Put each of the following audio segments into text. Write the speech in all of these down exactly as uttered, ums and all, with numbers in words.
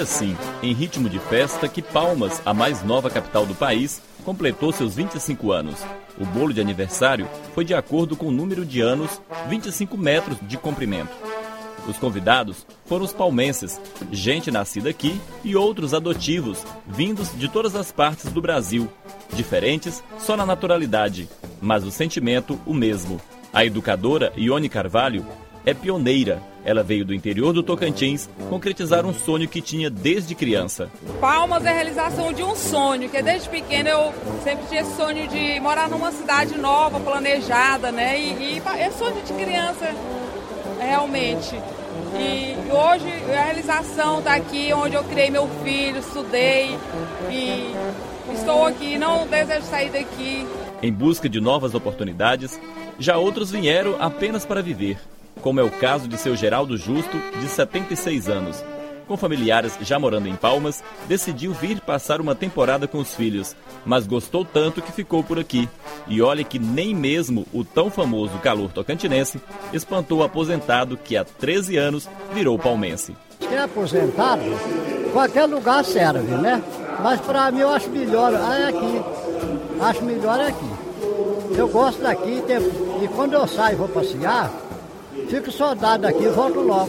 assim, em ritmo de festa, que Palmas, a mais nova capital do país, completou seus vinte e cinco anos. O bolo de aniversário foi de acordo com o número de anos, vinte e cinco metros de comprimento. Os convidados foram os palmenses, gente nascida aqui e outros adotivos, vindos de todas as partes do Brasil. Diferentes só na naturalidade, mas o sentimento o mesmo. A educadora Ione Carvalho é pioneira. Ela veio do interior do Tocantins concretizar um sonho que tinha desde criança. Palmas é a realização de um sonho, que desde pequena eu sempre tinha esse sonho de morar numa cidade nova, planejada, né? E, e é sonho de criança, realmente. E hoje a realização está aqui, onde eu criei meu filho, estudei e estou aqui, não desejo sair daqui. Em busca de novas oportunidades, já outros vieram apenas para viver, como é o caso de seu Geraldo Justo, de setenta e seis anos. Com familiares já morando em Palmas, decidiu vir passar uma temporada com os filhos, mas gostou tanto que ficou por aqui. E olha que nem mesmo o tão famoso calor tocantinense espantou o aposentado que há treze anos virou palmense. Quem é aposentado, qualquer lugar serve, né? Mas para mim eu acho melhor é aqui. Acho melhor é aqui. Eu gosto daqui e quando eu saio e vou passear, fico soldado aqui e volto logo.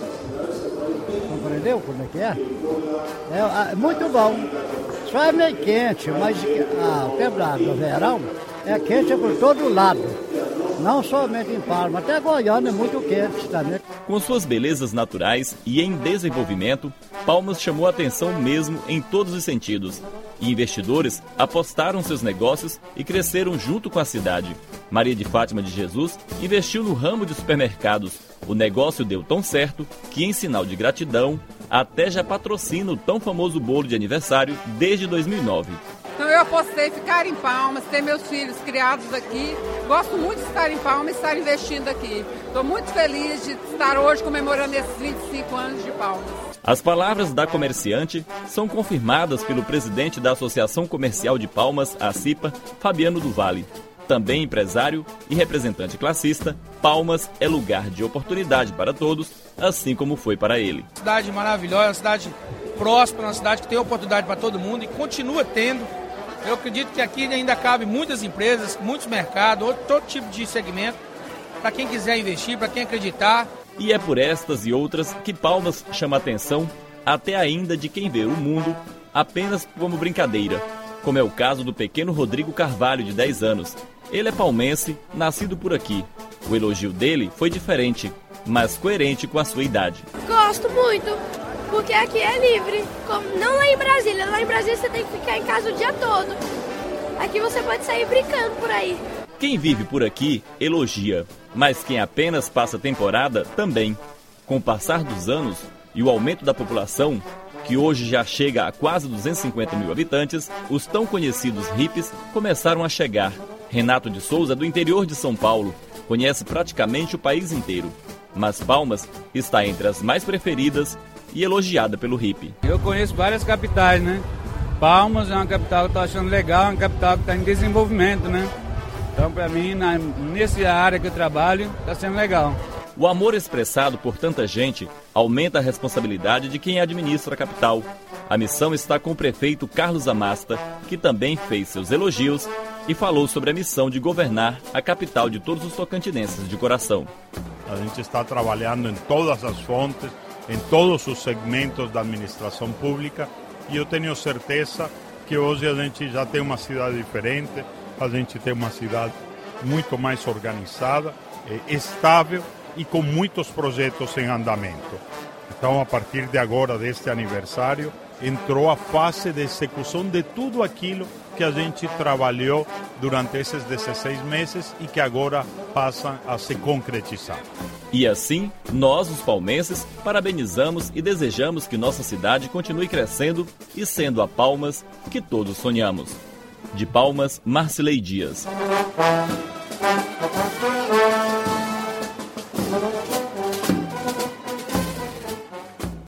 Compreendeu como é que é? É, é muito bom. Só é meio quente, mas a temporada do verão é quente por todo lado. Não somente em Palmas, até Goiânia é muito quente também. Com suas belezas naturais e em desenvolvimento, Palmas chamou a atenção mesmo em todos os sentidos. E investidores apostaram seus negócios e cresceram junto com a cidade. Maria de Fátima de Jesus investiu no ramo de supermercados. O negócio deu tão certo que, em sinal de gratidão, até já patrocina o tão famoso bolo de aniversário desde dois mil e nove. Então eu apostei ficar em Palmas, ter meus filhos criados aqui. Gosto muito de estar em Palmas e estar investindo aqui. Estou muito feliz de estar hoje comemorando esses vinte e cinco anos de Palmas. As palavras da comerciante são confirmadas pelo presidente da Associação Comercial de Palmas, a CIPA, Fabiano do Vale. Também empresário e representante classista, Palmas é lugar de oportunidade para todos, assim como foi para ele. Cidade maravilhosa, uma cidade próspera, uma cidade que tem oportunidade para todo mundo e continua tendo. Eu acredito que aqui ainda cabe muitas empresas, muitos mercados, todo tipo de segmento, para quem quiser investir, para quem acreditar. E é por estas e outras que Palmas chama a atenção até ainda de quem vê o mundo apenas como brincadeira, como é o caso do pequeno Rodrigo Carvalho, de dez anos. Ele é palmense, nascido por aqui. O elogio dele foi diferente, mas coerente com a sua idade. Gosto muito, porque aqui é livre. Como não lá em Brasília. Lá em Brasília você tem que ficar em casa o dia todo. Aqui você pode sair brincando por aí. Quem vive por aqui elogia, mas quem apenas passa temporada também. Com o passar dos anos e o aumento da população, que hoje já chega a quase duzentos e cinquenta mil habitantes, os tão conhecidos hippies começaram a chegar. Renato de Souza é do interior de São Paulo, conhece praticamente o país inteiro. Mas Palmas está entre as mais preferidas e elogiada pelo hippie. Eu conheço várias capitais, né? Palmas é uma capital que eu estou achando legal, uma capital que está em desenvolvimento, né? Então, para mim, na, nessa área que eu trabalho, está sendo legal. O amor expressado por tanta gente aumenta a responsabilidade de quem administra a capital. A missão está com o prefeito Carlos Amasta, que também fez seus elogios e falou sobre a missão de governar a capital de todos os tocantinenses de coração. A gente está trabalhando em todas as fontes, em todos os segmentos da administração pública, e eu tenho certeza que hoje a gente já tem uma cidade diferente, a gente tem uma cidade muito mais organizada, estável e com muitos projetos em andamento. Então, a partir de agora, deste aniversário, entrou a fase de execução de tudo aquilo que a gente trabalhou durante esses dezesseis meses e que agora passam a se concretizar. E assim, nós, os palmenses, parabenizamos e desejamos que nossa cidade continue crescendo e sendo a Palmas que todos sonhamos. De Palmas, Marcilei Dias.